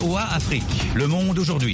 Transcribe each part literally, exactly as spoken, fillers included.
O A Afrique, le monde aujourd'hui.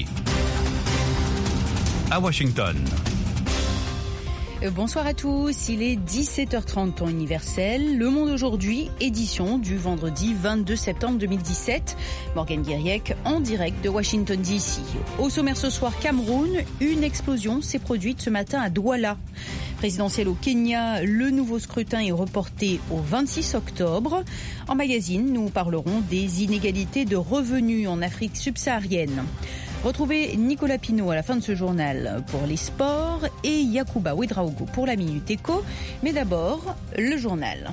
À Washington. Bonsoir à tous, il est dix-sept heures trente temps universel. Le Monde aujourd'hui, édition du vendredi vingt-deux septembre deux mille dix-sept. Morgane Guiriec en direct de Washington D C. Au sommaire ce soir, Cameroun, une explosion s'est produite ce matin à Douala. Présidentielle au Kenya, le nouveau scrutin est reporté au vingt-six octobre. En magazine, nous parlerons des inégalités de revenus en Afrique subsaharienne. Retrouvez Nicolas Pinault à la fin de ce journal pour les sports et Yacouba Ouedraogo pour la Minute Éco. Mais d'abord, le journal.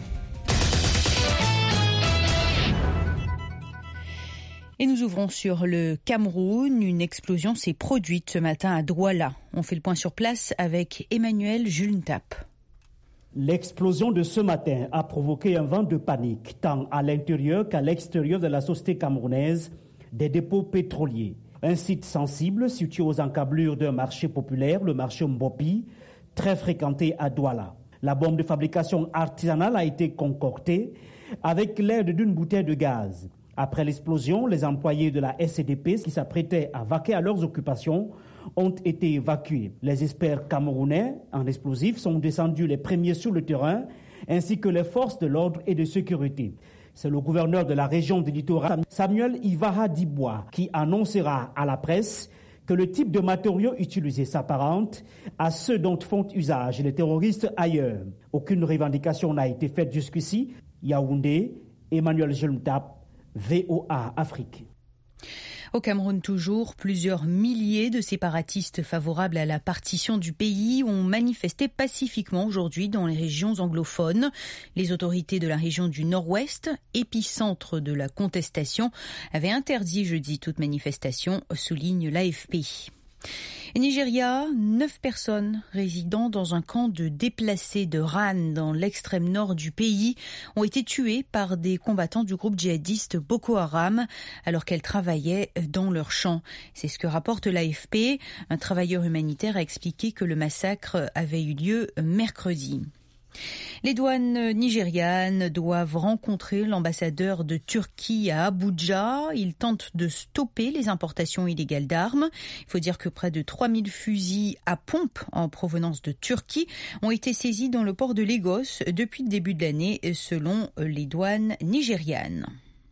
Et nous ouvrons sur le Cameroun. Une explosion s'est produite ce matin à Douala. On fait le point sur place avec Emmanuel Julntap. L'explosion de ce matin a provoqué un vent de panique, tant à l'intérieur qu'à l'extérieur de la société camerounaise des dépôts pétroliers. Un site sensible situé aux encablures d'un marché populaire, le marché Mbopi, très fréquenté à Douala. La bombe de fabrication artisanale a été concoctée avec l'aide d'une bouteille de gaz. Après l'explosion, les employés de la S C D P qui s'apprêtaient à vaquer à leurs occupations ont été évacués. Les experts camerounais en explosifs sont descendus les premiers sur le terrain, ainsi que les forces de l'ordre et de sécurité. C'est le gouverneur de la région du littoral, Samuel Ivaha Dibois, qui annoncera à la presse que le type de matériaux utilisés s'apparente à ceux dont font usage les terroristes ailleurs. Aucune revendication n'a été faite jusqu'ici. Yaoundé, Emmanuel Julntap, V O A Afrique. Au Cameroun toujours, plusieurs milliers de séparatistes favorables à la partition du pays ont manifesté pacifiquement aujourd'hui dans les régions anglophones. Les autorités de la région du Nord-Ouest, épicentre de la contestation, avaient interdit jeudi toute manifestation, souligne l'A F P. Au Nigeria, neuf personnes résidant dans un camp de déplacés de Ran dans l'extrême nord du pays ont été tuées par des combattants du groupe djihadiste Boko Haram alors qu'elles travaillaient dans leur champ. C'est ce que rapporte l'A F P. Un travailleur humanitaire a expliqué que le massacre avait eu lieu mercredi. Les douanes nigérianes doivent rencontrer l'ambassadeur de Turquie à Abuja. Ils tentent de stopper les importations illégales d'armes. Il faut dire que près de trois mille fusils à pompe en provenance de Turquie ont été saisis dans le port de Lagos depuis le début de l'année, selon les douanes nigérianes.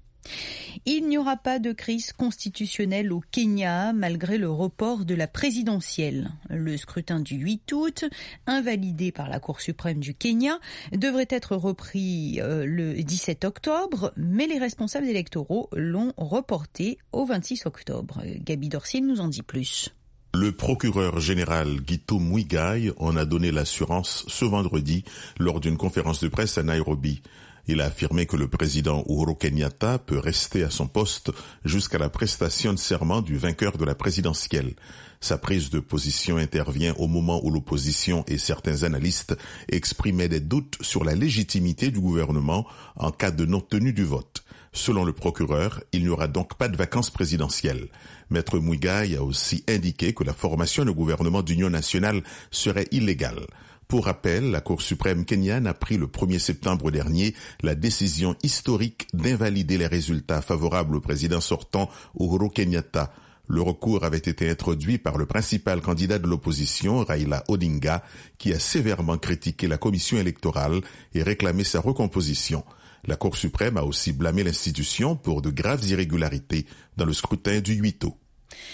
Il n'y aura pas de crise constitutionnelle au Kenya malgré le report de la présidentielle. Le scrutin du huit août, invalidé par la Cour suprême du Kenya, devrait être repris euh, le dix-sept octobre, mais les responsables électoraux l'ont reporté au vingt-six octobre. Gabi Dorcil nous en dit plus. Le procureur général Gito Muigai en a donné l'assurance ce vendredi lors d'une conférence de presse à Nairobi. Il a affirmé que le président Uhuru Kenyatta peut rester à son poste jusqu'à la prestation de serment du vainqueur de la présidentielle. Sa prise de position intervient au moment où l'opposition et certains analystes exprimaient des doutes sur la légitimité du gouvernement en cas de non-tenue du vote. Selon le procureur, il n'y aura donc pas de vacances présidentielles. Maître Muigai a aussi indiqué que la formation de gouvernement d'union nationale serait illégale. Pour rappel, la Cour suprême kenyane a pris le premier septembre dernier la décision historique d'invalider les résultats favorables au président sortant Uhuru Kenyatta. Le recours avait été introduit par le principal candidat de l'opposition, Raila Odinga, qui a sévèrement critiqué la commission électorale et réclamé sa recomposition. La Cour suprême a aussi blâmé l'institution pour de graves irrégularités dans le scrutin du huit août.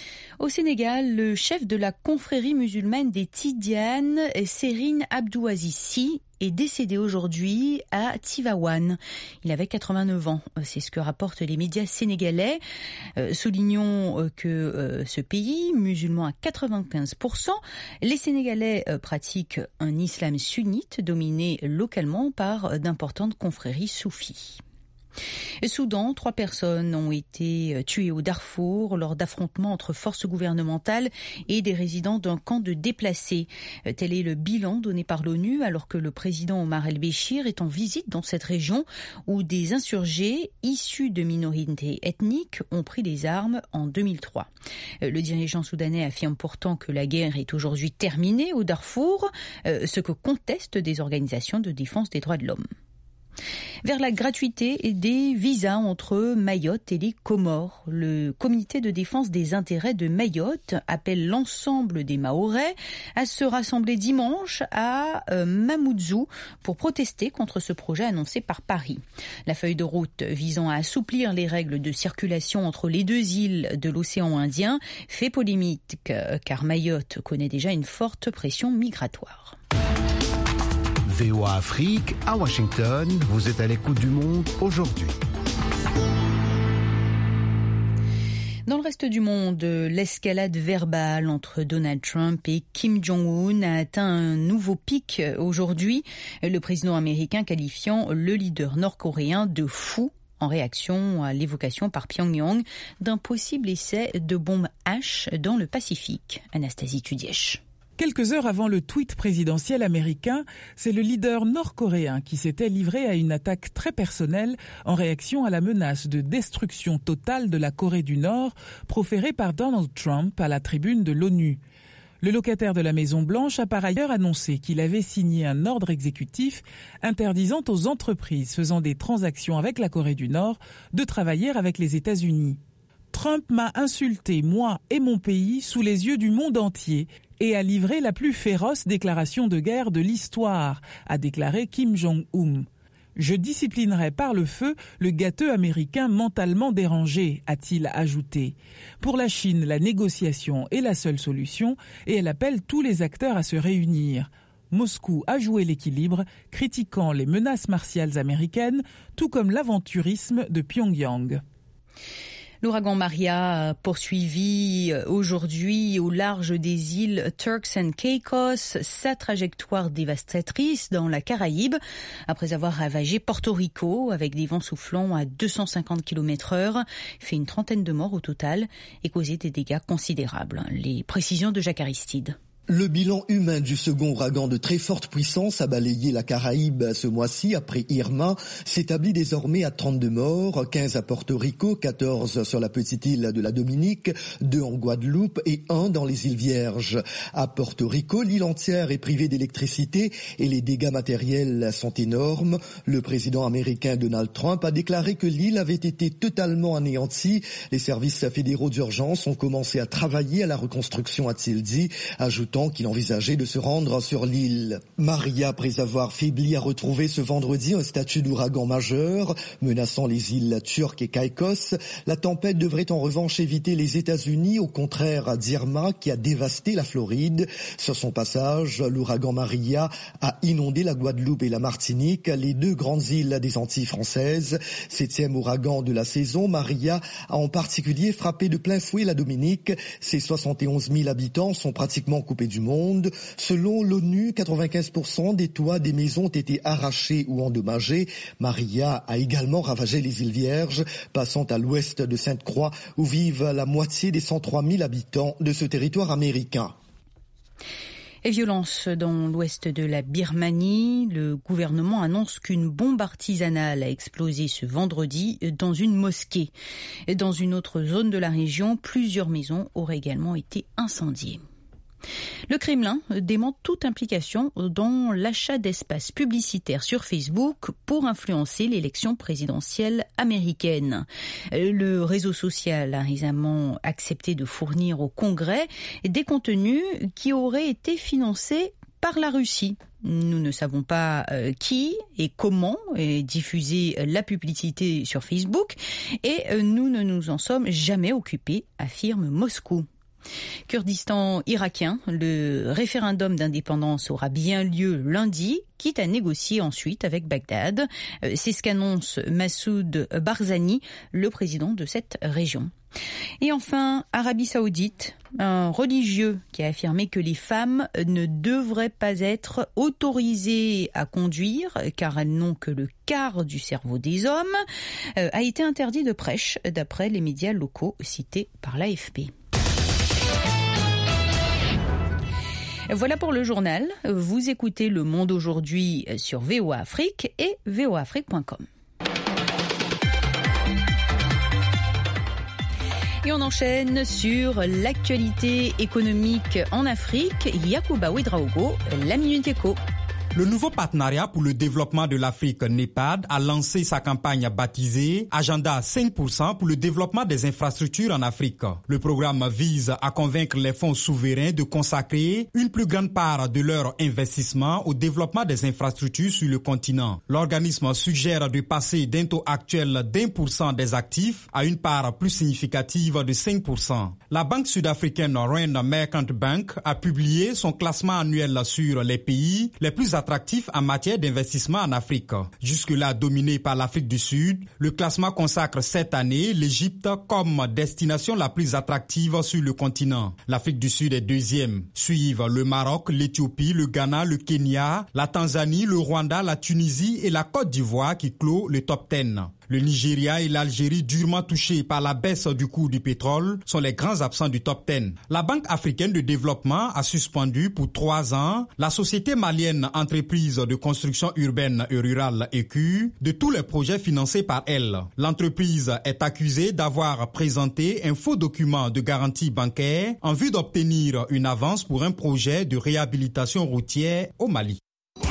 Au Sénégal, le chef de la confrérie musulmane des Tidianes, Serigne Abdou Aziz Sy, est décédé aujourd'hui à Tivaouane. Il avait quatre-vingt-neuf ans. C'est ce que rapportent les médias sénégalais. Euh, soulignons que euh, ce pays, musulman à quatre-vingt-quinze pour cent, les Sénégalais euh, pratiquent un islam sunnite dominé localement par d'importantes confréries soufis. Soudan, trois personnes ont été tuées au Darfour lors d'affrontements entre forces gouvernementales et des résidents d'un camp de déplacés. Tel est le bilan donné par l'ONU alors que le président Omar el-Béchir est en visite dans cette région où des insurgés issus de minorités ethniques ont pris les armes en deux mille trois. Le dirigeant soudanais affirme pourtant que la guerre est aujourd'hui terminée au Darfour, ce que contestent des organisations de défense des droits de l'homme. Vers la gratuité des visas entre Mayotte et les Comores. Le comité de défense des intérêts de Mayotte appelle l'ensemble des Mahorais à se rassembler dimanche à euh, Mamoudzou pour protester contre ce projet annoncé par Paris. La feuille de route visant à assouplir les règles de circulation entre les deux îles de l'océan Indien fait polémique car Mayotte connaît déjà une forte pression migratoire. V O A Afrique, à Washington, vous êtes à l'écoute du monde aujourd'hui. Dans le reste du monde, l'escalade verbale entre Donald Trump et Kim Jong-un a atteint un nouveau pic aujourd'hui, le président américain qualifiant le leader nord-coréen de fou en réaction à l'évocation par Pyongyang d'un possible essai de bombe H dans le Pacifique. Anastasie Tudièche. Quelques heures avant le tweet présidentiel américain, c'est le leader nord-coréen qui s'était livré à une attaque très personnelle en réaction à la menace de destruction totale de la Corée du Nord proférée par Donald Trump à la tribune de l'ONU. Le locataire de la Maison-Blanche a par ailleurs annoncé qu'il avait signé un ordre exécutif interdisant aux entreprises faisant des transactions avec la Corée du Nord de travailler avec les États-Unis. Trump m'a insulté, moi et mon pays, sous les yeux du monde entier et a livré la plus féroce déclaration de guerre de l'histoire, a déclaré Kim Jong-un. Je disciplinerai par le feu le gâteux américain mentalement dérangé, a-t-il ajouté. Pour la Chine, la négociation est la seule solution et elle appelle tous les acteurs à se réunir. Moscou a joué l'équilibre, critiquant les menaces martiales américaines, tout comme l'aventurisme de Pyongyang. L'ouragan Maria a poursuivi aujourd'hui au large des îles Turks and Caicos sa trajectoire dévastatrice dans la Caraïbe après avoir ravagé Porto Rico avec des vents soufflant à deux cent cinquante kilomètres heure, fait une trentaine de morts au total et causé des dégâts considérables. Les précisions de Jacques Aristide. Le bilan humain du second ouragan de très forte puissance a balayé la Caraïbe ce mois-ci après Irma s'établit désormais à trente-deux morts, quinze à Porto Rico, quatorze sur la petite île de la Dominique, deux en Guadeloupe et un dans les îles Vierges. À Porto Rico, l'île entière est privée d'électricité et les dégâts matériels sont énormes. Le président américain Donald Trump a déclaré que l'île avait été totalement anéantie. Les services fédéraux d'urgence ont commencé à travailler à la reconstruction, a-t-il dit, ajoutant qu'il envisageait de se rendre sur l'île. Maria, après avoir faibli, a retrouvé ce vendredi un statut d'ouragan majeur, menaçant les îles Turques et Caicos. La tempête devrait en revanche éviter les États-Unis, au contraire d'Irma qui a dévasté la Floride. Sur son passage, l'ouragan Maria a inondé la Guadeloupe et la Martinique, les deux grandes îles des Antilles françaises. Septième ouragan de la saison, Maria a en particulier frappé de plein fouet la Dominique. Ses soixante et onze mille habitants sont pratiquement coupés du monde. Selon l'ONU, quatre-vingt-quinze pour cent des toits des maisons ont été arrachés ou endommagés. Maria a également ravagé les îles Vierges, passant à l'ouest de Sainte-Croix, où vivent la moitié des cent trois mille habitants de ce territoire américain. Et violence dans l'ouest de la Birmanie. Le gouvernement annonce qu'une bombe artisanale a explosé ce vendredi dans une mosquée. Et dans une autre zone de la région, plusieurs maisons auraient également été incendiées. Le Kremlin dément toute implication dans l'achat d'espaces publicitaires sur Facebook pour influencer l'élection présidentielle américaine. Le réseau social a récemment accepté de fournir au Congrès des contenus qui auraient été financés par la Russie. Nous ne savons pas euh, qui et comment est diffusée la publicité sur Facebook et euh, nous ne nous en sommes jamais occupés, affirme Moscou. Kurdistan irakien, le référendum d'indépendance aura bien lieu lundi, quitte à négocier ensuite avec Bagdad. C'est ce qu'annonce Massoud Barzani, le président de cette région. Et enfin, Arabie Saoudite, un religieux qui a affirmé que les femmes ne devraient pas être autorisées à conduire car elles n'ont que le quart du cerveau des hommes, a été interdit de prêche d'après les médias locaux cités par l'A F P. Voilà pour le journal. Vous écoutez Le Monde aujourd'hui sur V O A Afrique et v o a afrique point com. Et on enchaîne sur l'actualité économique en Afrique. Yacouba Ouedraogo, la Minute Éco. Le nouveau partenariat pour le développement de l'Afrique, NEPAD, a lancé sa campagne baptisée Agenda cinq pour cent pour le développement des infrastructures en Afrique. Le programme vise à convaincre les fonds souverains de consacrer une plus grande part de leur investissement au développement des infrastructures sur le continent. L'organisme suggère de passer d'un taux actuel d'un pour cent des actifs à une part plus significative de cinq pour cent. La banque sud-africaine Rand Merchant Bank a publié son classement annuel sur les pays les plus attractifs en matière d'investissement en Afrique. Jusque-là dominé par l'Afrique du Sud, le classement consacre cette année l'Égypte comme destination la plus attractive sur le continent. L'Afrique du Sud est deuxième. Suivent le Maroc, l'Éthiopie, le Ghana, le Kenya, la Tanzanie, le Rwanda, la Tunisie et la Côte d'Ivoire qui clôt le top dix. Le Nigeria et l'Algérie, durement touchés par la baisse du cours du pétrole, sont les grands absents du top dix. La Banque africaine de développement a suspendu pour trois ans la société malienne Entreprise de construction urbaine et rurale E Q de tous les projets financés par elle. L'entreprise est accusée d'avoir présenté un faux document de garantie bancaire en vue d'obtenir une avance pour un projet de réhabilitation routière au Mali.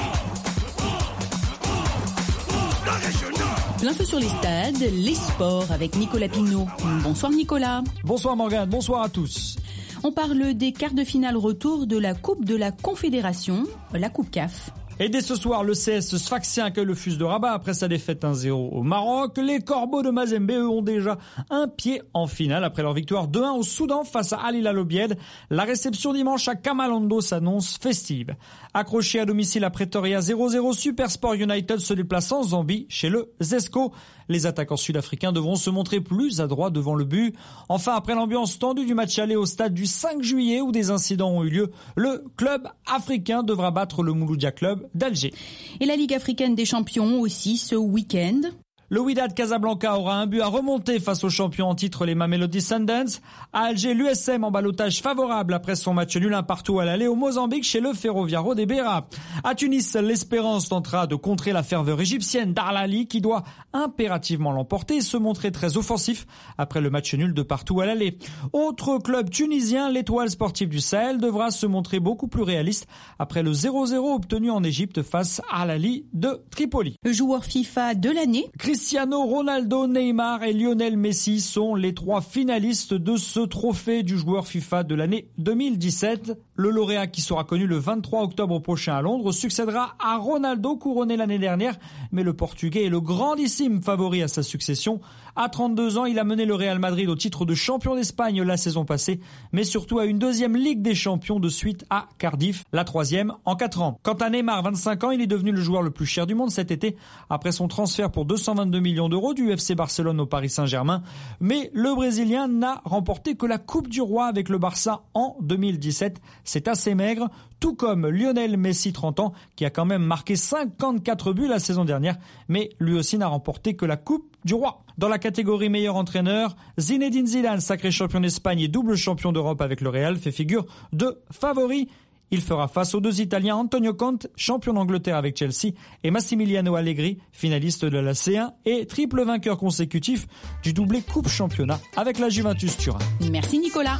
L'info sur les stades, les sports avec Nicolas Pignot. Bonsoir Nicolas. Bonsoir Morgane, bonsoir à tous. On parle des quarts de finale retour de la Coupe de la Confédération, la Coupe C A F. Et dès ce soir, le C S Sfaxien accueille le F U S de Rabat après sa défaite un zéro au Maroc. Les Corbeaux de Mazembe, eux, ont déjà un pied en finale après leur victoire deux un au Soudan face à Al Hilal Obied. La réception dimanche à Kamalondo s'annonce festive. Accroché à domicile à Pretoria zéro zéro, Supersport United se déplace en Zambie chez le Zesco. Les attaquants sud-africains devront se montrer plus adroits devant le but. Enfin, après l'ambiance tendue du match aller au stade du cinq juillet où des incidents ont eu lieu, le club africain devra battre le Mouloudia Club d'Alger. Et la Ligue africaine des champions aussi ce week-end. Le Wydad Casablanca aura un but à remonter face aux champions en titre, les Mamelodi Sundowns. À Alger, l'U S M en ballottage favorable après son match nul un partout à l'aller au Mozambique chez le Ferroviario de Beira. À Tunis, l'Espérance tentera de contrer la ferveur égyptienne d'Al-Ahly qui doit impérativement l'emporter et se montrer très offensif après le match nul de partout à l'aller. Autre club tunisien, l'Étoile sportive du Sahel devra se montrer beaucoup plus réaliste après le zéro zéro obtenu en Égypte face à Al-Ahly de Tripoli. Le joueur FIFA de l'année, Cristiano Ronaldo, Neymar et Lionel Messi sont les trois finalistes de ce trophée du joueur FIFA de l'année deux mille dix-sept. Le lauréat, qui sera connu le vingt-trois octobre prochain à Londres, succédera à Ronaldo, couronné l'année dernière, mais le Portugais est le grandissime favori à sa succession. À trente-deux ans, il a mené le Real Madrid au titre de champion d'Espagne la saison passée, mais surtout à une deuxième Ligue des Champions de suite à Cardiff, la troisième en quatre ans. Quant à Neymar, vingt-cinq ans, il est devenu le joueur le plus cher du monde cet été, après son transfert pour deux cent vingt-deux millions d'euros du F C Barcelone au Paris Saint-Germain. Mais le Brésilien n'a remporté que la Coupe du Roi avec le Barça en deux mille dix-sept. C'est assez maigre, tout comme Lionel Messi, trente ans, qui a quand même marqué cinquante-quatre buts la saison dernière, mais lui aussi n'a remporté que la Coupe du Roi. Dans la catégorie meilleur entraîneur, Zinedine Zidane, sacré champion d'Espagne et double champion d'Europe avec le Real, fait figure de favori. Il fera face aux deux Italiens Antonio Conte, champion d'Angleterre avec Chelsea, et Massimiliano Allegri, finaliste de la C un et triple vainqueur consécutif du doublé Coupe Championnat avec la Juventus Turin. Merci Nicolas.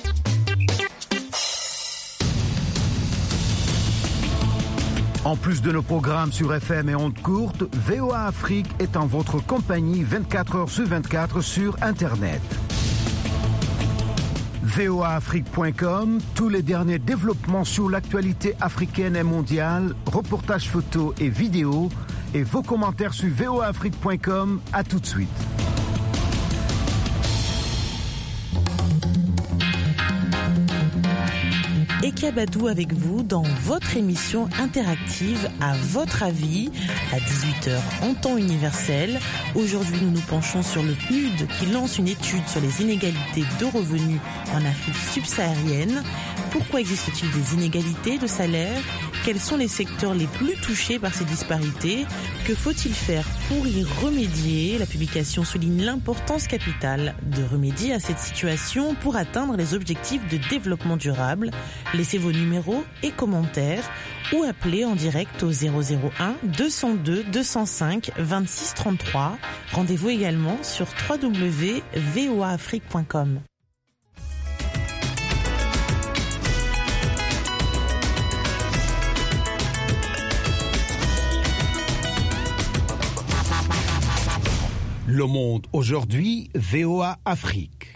En plus de nos programmes sur F M et ondes courtes, V O A Afrique est en votre compagnie vingt-quatre heures sur vingt-quatre sur Internet. V O A Afrique point com, tous les derniers développements sur l'actualité africaine et mondiale, reportages photos et vidéos, et vos commentaires sur V O A Afrique point com. À tout de suite. Ekia Badou avec vous dans votre émission interactive À votre avis, à dix-huit heures en temps universel. Aujourd'hui, nous nous penchons sur le P N U D qui lance une étude sur les inégalités de revenus en Afrique subsaharienne. Pourquoi existe-t-il des inégalités de salaire ? Quels sont les secteurs les plus touchés par ces disparités ? Que faut-il faire pour y remédier ? La publication souligne l'importance capitale de remédier à cette situation pour atteindre les objectifs de développement durable. Laissez vos numéros et commentaires ou appelez en direct au zéro zéro un deux zéro deux deux zéro cinq vingt-six trente-trois. Rendez-vous également sur w w w point v o a afrique point com. Le Monde aujourd'hui, V O A Afrique.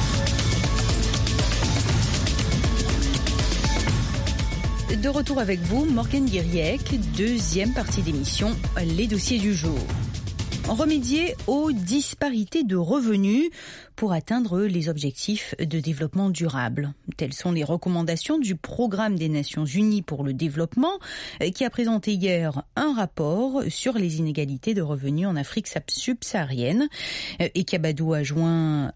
De retour avec vous, Morgane Guiriec, deuxième partie d'émission, les dossiers du jour. Remédier aux disparités de revenus pour atteindre les objectifs de développement durable. Telles sont les recommandations du Programme des Nations Unies pour le développement qui a présenté hier un rapport sur les inégalités de revenus en Afrique subsaharienne. Et Kabadou a joint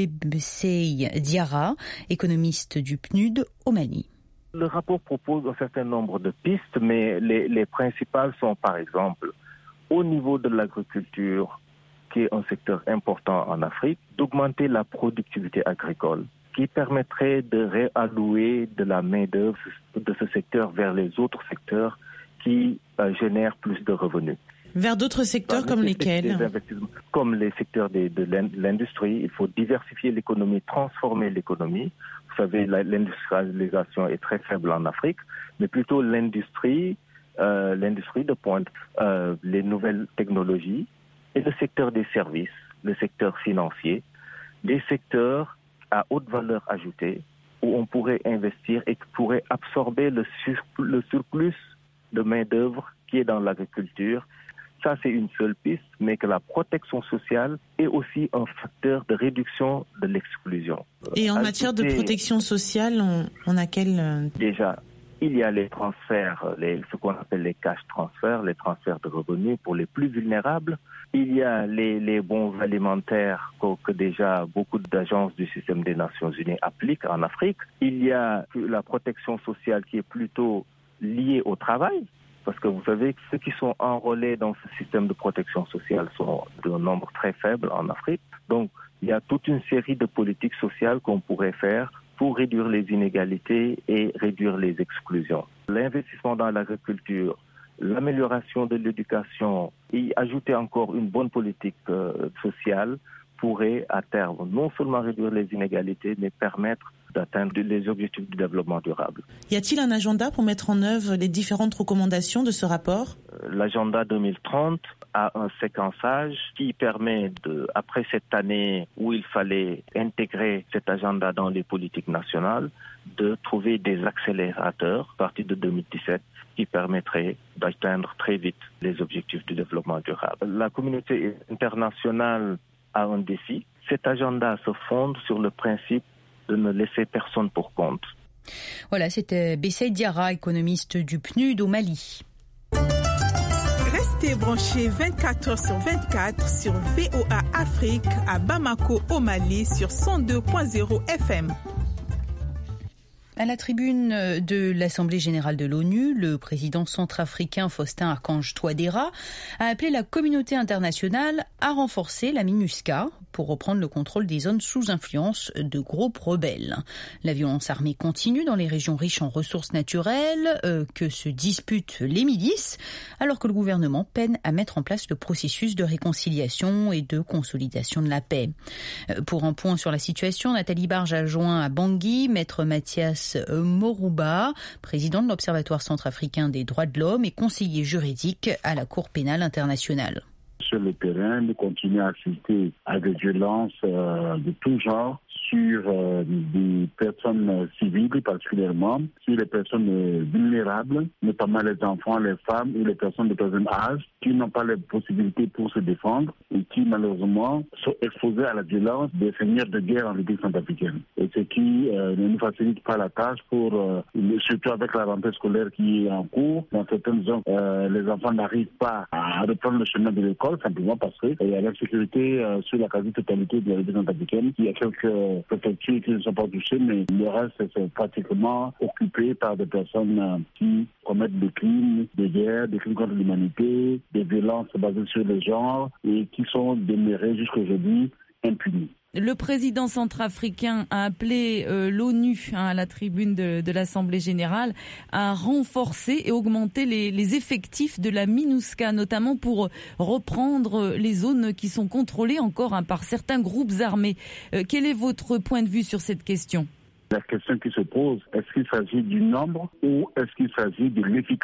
Bebsei Diarra, économiste du P N U D au Mali. Le rapport propose un certain nombre de pistes, mais les, les principales sont par exemple au niveau de l'agriculture, qui est un secteur important en Afrique, d'augmenter la productivité agricole, qui permettrait de réallouer de la main-d'œuvre de ce secteur vers les autres secteurs qui euh, génèrent plus de revenus. Vers d'autres secteurs comme lesquels ? Comme les secteurs de, de l'industrie. Il faut diversifier l'économie, transformer l'économie. Vous savez, la, l'industrialisation est très faible en Afrique, mais plutôt l'industrie, Euh, l'industrie de pointe, euh, les nouvelles technologies et le secteur des services, le secteur financier, des secteurs à haute valeur ajoutée où on pourrait investir et qui pourrait absorber le, sur, le surplus de main-d'œuvre qui est dans l'agriculture. Ça, c'est une seule piste, mais que la protection sociale est aussi un facteur de réduction de l'exclusion. Et en Ajouter, matière de protection sociale, on, on a quel... Euh... Déjà, il y a les transferts, les, ce qu'on appelle les cash transferts, les transferts de revenus pour les plus vulnérables. Il y a les, les bons alimentaires que, que déjà beaucoup d'agences du système des Nations Unies appliquent en Afrique. Il y a la protection sociale qui est plutôt liée au travail. Parce que vous savez que ceux qui sont enrôlés dans ce système de protection sociale sont d'un nombre très faible en Afrique. Donc, il y a toute une série de politiques sociales qu'on pourrait faire pour réduire les inégalités et réduire les exclusions. L'investissement dans l'agriculture, l'amélioration de l'éducation et ajouter encore une bonne politique euh, sociale pourrait à terme non seulement réduire les inégalités, mais permettre d'atteindre les objectifs du développement durable. Y a-t-il un agenda pour mettre en œuvre les différentes recommandations de ce rapport ? L'agenda deux mille trente a un séquençage qui permet, de, après cette année où il fallait intégrer cet agenda dans les politiques nationales, de trouver des accélérateurs à partir de deux mille dix-sept qui permettraient d'atteindre très vite les objectifs du développement durable. La communauté internationale a un défi. Cet agenda se fonde sur le principe de ne laisser personne pour compte. Voilà, c'était Bebsei Diarra, économiste du P N U D au Mali. Restez branchés vingt-quatre heures sur vingt-quatre sur V O A Afrique à Bamako au Mali sur cent deux point zéro F M. À la tribune de l'Assemblée générale de l'ONU, le président centrafricain Faustin Archange Touadéra a appelé la communauté internationale à renforcer la MINUSCA pour reprendre le contrôle des zones sous influence de groupes rebelles. La violence armée continue dans les régions riches en ressources naturelles euh, que se disputent les milices, alors que le gouvernement peine à mettre en place le processus de réconciliation et de consolidation de la paix. Euh, pour un point sur la situation, Nathalie Barge a joint à Bangui Maître Mathias Morouba, président de l'Observatoire centrafricain des droits de l'homme et conseiller juridique à la Cour pénale internationale. Sur le terrain, nous continuons à assister à des violences euh, de tout genre sur euh, des personnes civiles particulièrement, sur les personnes euh, vulnérables, notamment les enfants, les femmes ou les personnes de troisième âge qui n'ont pas les possibilités pour se défendre et qui malheureusement sont exposés à la violence des seigneurs de guerre en République centrafricaine. Et ce qui euh, ne nous facilite pas la tâche pour, euh, surtout avec la rentrée scolaire qui est en cours, dans certaines zones, euh, les enfants n'arrivent pas à reprendre le chemin de l'école simplement parce qu'il y a l'insécurité euh, sur la quasi-totalité de la République centrafricaine. Il y a quelques préfectures qui ne sont pas touchées, mais le reste c'est pratiquement occupé par des personnes euh, qui commettent des crimes de guerre, des crimes contre l'humanité, des violences basées sur le genre et qui sont demeurées jusqu'aujourd'hui impunis. Le président centrafricain a appelé euh, l'ONU hein, à la tribune de, de l'Assemblée générale à renforcer et augmenter les, les effectifs de la MINUSCA, notamment pour reprendre les zones qui sont contrôlées encore hein, par certains groupes armés. Euh, quel est votre point de vue sur cette question ? La question qui se pose, est-ce qu'il s'agit du nombre ou est-ce qu'il s'agit de l'efficacité ?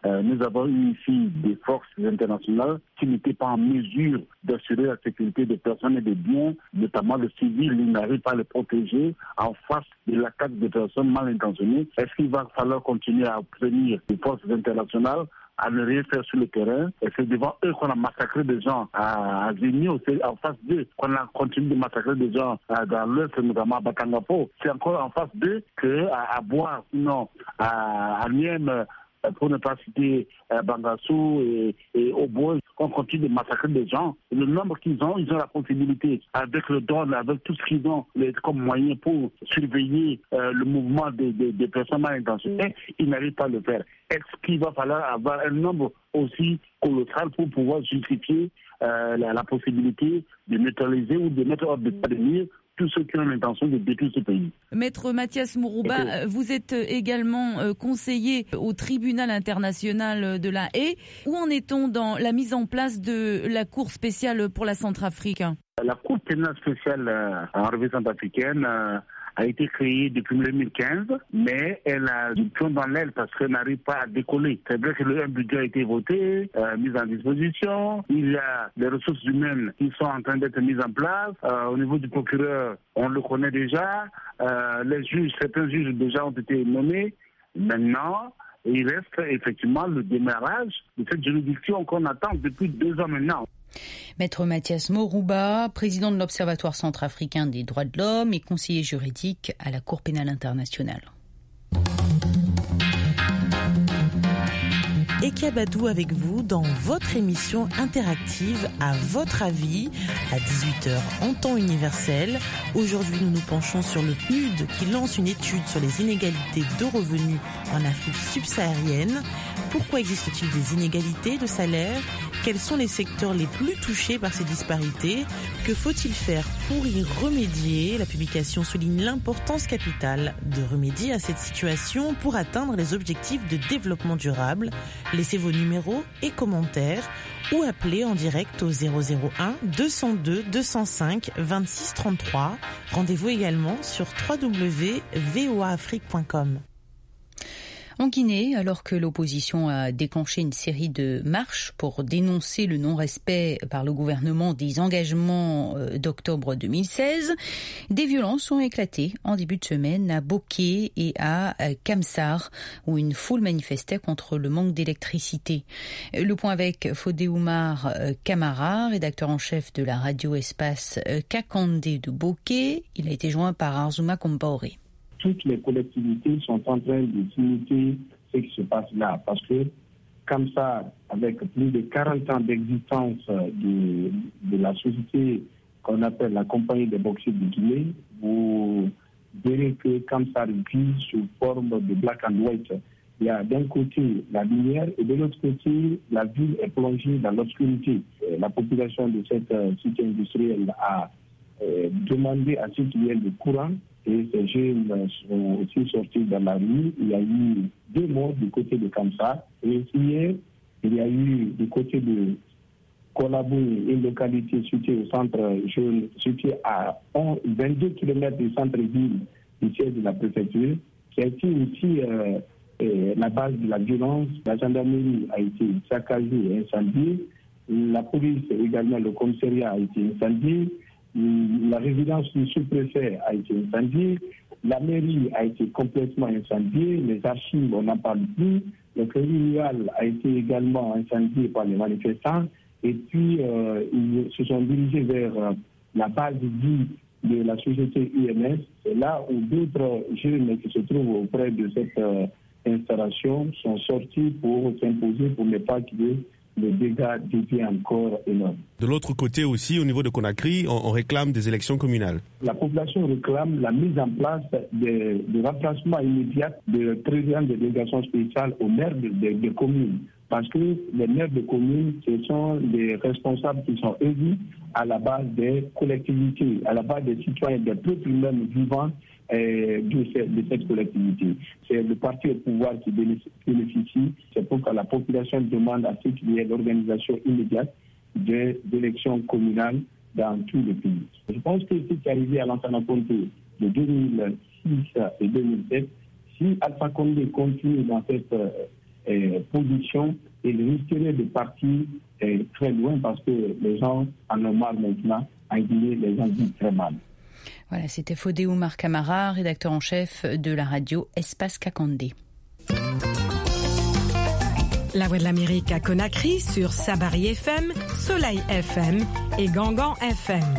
Euh, nous avons eu ici des forces internationales qui n'étaient pas en mesure d'assurer la sécurité des personnes et des biens, notamment le civil, ils n'arrivent pas à les protéger en face de l'attaque des personnes mal intentionnées. Est-ce qu'il va falloir continuer à obtenir des forces internationales à ne rien faire sur le terrain? Et c'est devant eux qu'on a massacré des gens à Zénio, c'est en face d'eux qu'on a continué de massacrer des gens dans l'Ouest, notamment à Batangapo. C'est encore en face d'eux qu'à Bois, sinon à, à Niem, pour ne pas citer euh, Bangassou et, et Obo, on continue de massacrer des gens. Et le nombre qu'ils ont, ils ont la possibilité, avec le drone, avec tout ce qu'ils ont les, comme moyen pour surveiller euh, le mouvement des, des, des personnes mal intentionnées, ils n'arrivent pas à le faire. Est-ce qu'il va falloir avoir un nombre aussi colossal pour pouvoir justifier euh, la, la possibilité de neutraliser ou de mettre hors d'état de nuire tous ceux qui ont l'intention de détruire ce pays? Maître Mathias Mourouba, okay. Vous êtes également conseiller au tribunal international de la Haye. Où en est-on dans la mise en place de la Cour spéciale pour la Centrafrique? La Cour pénale spéciale en République centrafricaine a été créée depuis deux mille quinze, mais elle a du plomb dans l'aile parce qu'elle n'arrive pas à décoller. C'est vrai que le budget a été voté, euh, mis en disposition. Il y a des ressources humaines qui sont en train d'être mises en place. Euh, au niveau du procureur, on le connaît déjà. Euh, les juges, certains juges déjà ont été nommés. Maintenant, il reste effectivement le démarrage de cette juridiction qu'on attend depuis deux ans maintenant. Maître Mathias Mourouba, président de l'Observatoire centrafricain des droits de l'homme et conseiller juridique à la Cour pénale internationale. Ekia Badou avec vous dans votre émission interactive À votre avis, à dix-huit heures en temps universel. Aujourd'hui, nous nous penchons sur le P N U D qui lance une étude sur les inégalités de revenus en Afrique subsaharienne. Pourquoi existe-t-il des inégalités de salaire? Quels sont les secteurs les plus touchés par ces disparités? Que faut-il faire pour y remédier? La publication souligne l'importance capitale de remédier à cette situation pour atteindre les objectifs de développement durable. Laissez vos numéros et commentaires ou appelez en direct au zéro zéro un deux zéro deux deux zéro cinq vingt-six trente-trois. Rendez-vous également sur w w w point v o a afrique point com. En Guinée, alors que l'opposition a déclenché une série de marches pour dénoncer le non-respect par le gouvernement des engagements d'octobre deux mille seize, des violences ont éclaté en début de semaine à Boké et à Kamsar, où une foule manifestait contre le manque d'électricité. Le point avec Fodé Oumar Kamara, rédacteur en chef de la radio espace Kakandé de Boké. Il a été joint par Arzouma Compaoré. Toutes les collectivités sont en train de s'imiter ce qui se passe là. Parce que, comme ça, avec plus de quarante ans d'existence de, de la société qu'on appelle la Compagnie des bauxites de Guinée, vous verrez que comme ça vit sous forme de black and white. Il y a d'un côté la lumière et de l'autre côté, la ville est plongée dans l'obscurité. La population de cette cité industrielle a euh, demandé à ce qu'il y ait le courant. Et ces jeunes sont aussi sortis dans la rue. Il y a eu deux morts du côté de Kamsar. Et hier, il y a eu du côté de Kolabou, une localité située au centre jeune, située à vingt-deux kilomètres du centre-ville du siège de la préfecture, qui a été aussi euh, euh, la base de la violence. La gendarmerie a été saccagée et incendiée. La police également, le commissariat a été incendié. La résidence du sous-préfet a été incendiée, la mairie a été complètement incendiée, les archives, on n'en parle plus, le crédit rural a été également incendié par les manifestants, et puis euh, ils se sont dirigés vers euh, la base dite de la société U M S. C'est là où d'autres jeunes qui se trouvent auprès de cette euh, installation sont sortis pour s'imposer pour ne pas qu'il y ait les dégâts deviennent encore énormes. De l'autre côté aussi, au niveau de Conakry, on, on réclame des élections communales. La population réclame la mise en place de, de remplacement immédiat de président de délégation spéciale aux maires des de, de communes. Parce que les maires de communes, ce sont des responsables qui sont élus à la base des collectivités, à la base des citoyens, des peuples même vivants euh, de, cette, de cette collectivité. C'est le parti au pouvoir qui bénéficie. C'est pourquoi la population demande à ce qu'il y ait l'organisation immédiate des élections communales dans tout le pays. Je pense que ce qui est arrivé à Lansana Conté de deux mille six et deux mille sept, si Alpha Condé continue dans cette euh, euh, position, il risquerait de partir euh, très loin parce que les gens en ont marre maintenant, à dire les gens vivent très mal. Voilà, c'était Fodé Oumar Camara, rédacteur en chef de la radio Espace Kakandé. La Voix de l'Amérique à Conakry sur Sabari F M, Soleil F M et Gangan F M.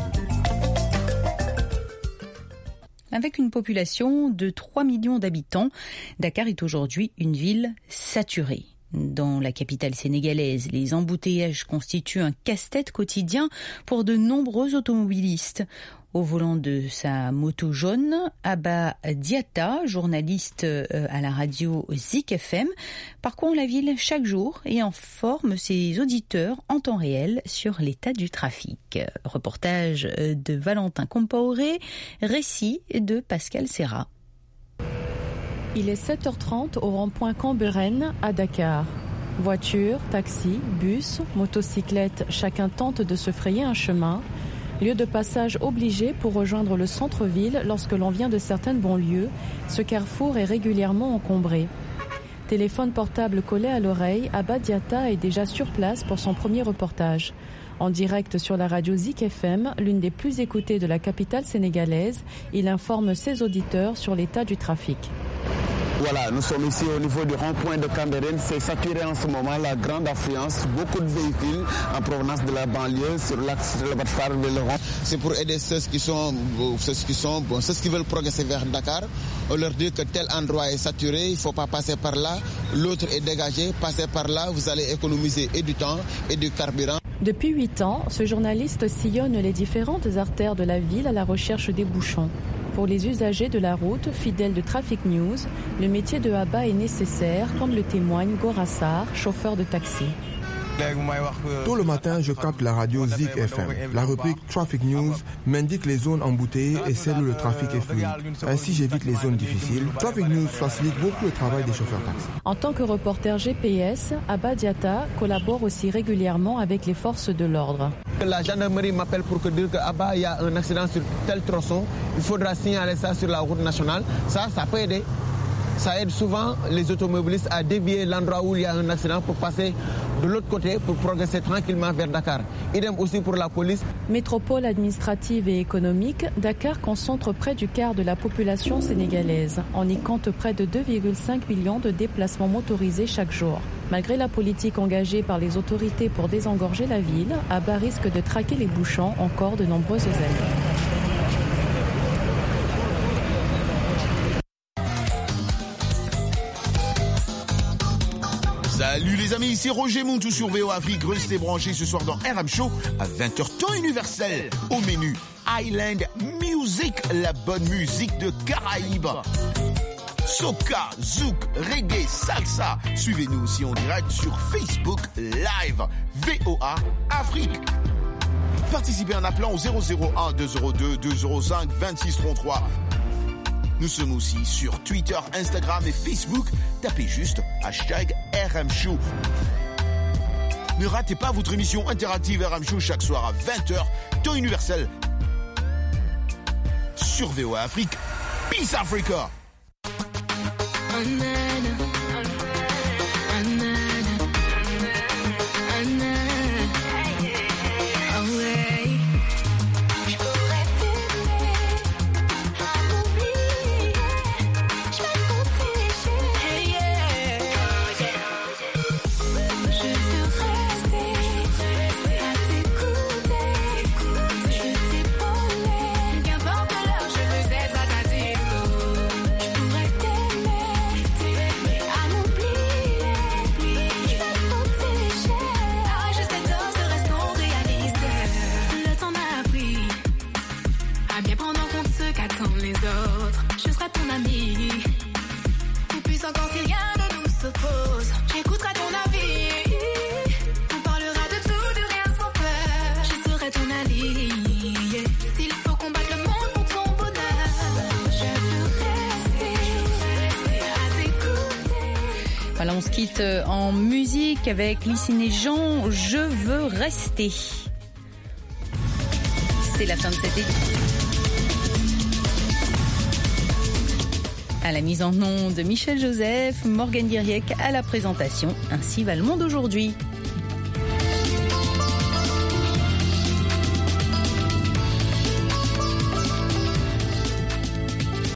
Avec une population de trois millions d'habitants, Dakar est aujourd'hui une ville saturée. Dans la capitale sénégalaise, les embouteillages constituent un casse-tête quotidien pour de nombreux automobilistes. Au volant de sa moto jaune, Abba Diatta, journaliste à la radio Zik F M, parcourt la ville chaque jour et informe ses auditeurs en temps réel sur l'état du trafic. Reportage de Valentin Compaoré, récit de Pascal Serra. Il est sept heures trente au rond-point Camberen à Dakar. Voitures, taxis, bus, motocyclettes, chacun tente de se frayer un chemin. Lieu de passage obligé pour rejoindre le centre-ville lorsque l'on vient de certaines banlieues, ce carrefour est régulièrement encombré. Téléphone portable collé à l'oreille, Abba Diatta est déjà sur place pour son premier reportage. En direct sur la radio Zik F M, l'une des plus écoutées de la capitale sénégalaise, il informe ses auditeurs sur l'état du trafic. Voilà, nous sommes ici au niveau du rond-point de Cambérène. C'est saturé en ce moment, la grande affluence, beaucoup de véhicules en provenance de la banlieue sur l'axe de la Batfar-Villeron. C'est pour aider ceux qui sont, ceux qui sont, bon, ceux qui veulent progresser vers Dakar. On leur dit que tel endroit est saturé, il ne faut pas passer par là. L'autre est dégagé, passez par là, vous allez économiser et du temps et du carburant. Depuis huit ans, ce journaliste sillonne les différentes artères de la ville à la recherche des bouchons. Pour les usagers de la route, fidèles de Traffic News, le métier de Abba est nécessaire, comme le témoigne Gorassar, chauffeur de taxi. Tôt le matin, je capte la radio Zik F M. La rubrique Traffic News m'indique les zones embouteillées et celles où le trafic est fluide. Ainsi, j'évite les zones difficiles. Traffic News facilite beaucoup le travail des chauffeurs taxi. En tant que reporter G P S, Abba Diatta collabore aussi régulièrement avec les forces de l'ordre. La gendarmerie m'appelle pour dire qu'Abba, il y a un accident sur tel tronçon. Il faudra signaler ça sur la route nationale. Ça, ça peut aider. Ça aide souvent les automobilistes à dévier l'endroit où il y a un accident pour passer de l'autre côté pour progresser tranquillement vers Dakar. Idem aussi pour la police. Métropole administrative et économique, Dakar concentre près du quart de la population sénégalaise. On y compte près de deux virgule cinq millions de déplacements motorisés chaque jour. Malgré la politique engagée par les autorités pour désengorger la ville, Abba risque de traquer les bouchons encore de nombreuses années. Salut les amis, c'est Roger Montou sur V O A Afrique. Restez branchés ce soir dans R M Show à vingt heures temps universel. Au menu, Island Music, la bonne musique de Caraïbes. Soca, zouk, reggae, salsa. Suivez-nous aussi en direct sur Facebook Live. V O A Afrique. Participez en appelant au zéro zéro un deux zéro deux deux zéro cinq vingt-six trente-trois. Nous sommes aussi sur Twitter, Instagram et Facebook. Tapez juste hashtag R M Show. Ne ratez pas votre émission interactive R M Show chaque soir à vingt heures, temps universel. Sur V O A Afrique. Peace Africa. Voilà, on se quitte en musique avec Lysine et Jean, Je veux rester. C'est la fin de cette édition. À la mise en onde de Michel Joseph, Morgane Diriec à la présentation. Ainsi va le monde aujourd'hui.